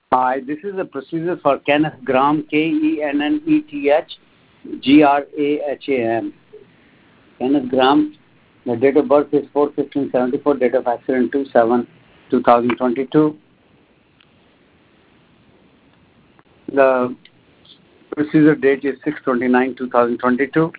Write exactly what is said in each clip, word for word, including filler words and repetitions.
Hi, this is a procedure for Kenneth Graham, K E N N E T H G R A H A M. Kenneth Graham, the date of birth is four fifteen seventy-four, date of accident two seven two thousand twenty-two. The procedure date is six twenty-nine two thousand twenty-two.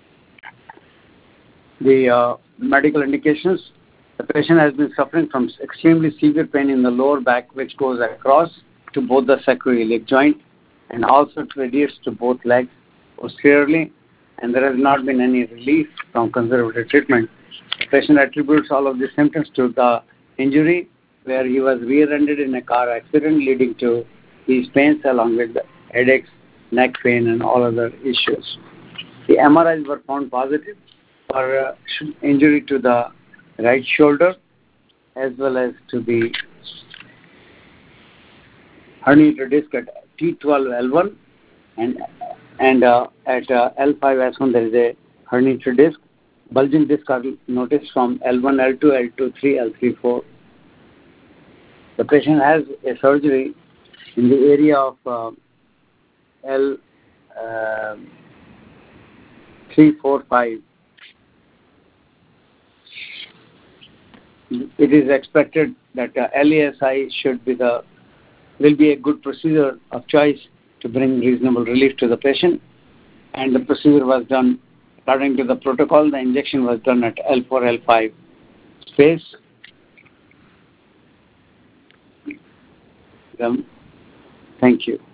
The uh, medical indications: the patient has been suffering from extremely severe pain in the lower back, which goes across to both the sacroiliac joint and also radiates to both legs posteriorly, and there has not been any relief from conservative treatment. The patient attributes all of these symptoms to the injury, where he was rear-ended in a car accident, leading to these pains along with headaches, neck pain, and all other issues. The M R Is were found positive for uh, injury to the right shoulder as well as to the herniated disc at T twelve L one, and and uh, at uh, L five S one there is a herniated disc. Bulging disc are noticed from L one, L two, L two three, L three four. The patient has a surgery in the area of uh, L three four five. It is expected that uh, L A S I should be the will be a good procedure of choice to bring reasonable relief to the patient, and the procedure was done according to the protocol. The injection was done at L four L five space. Um, thank you.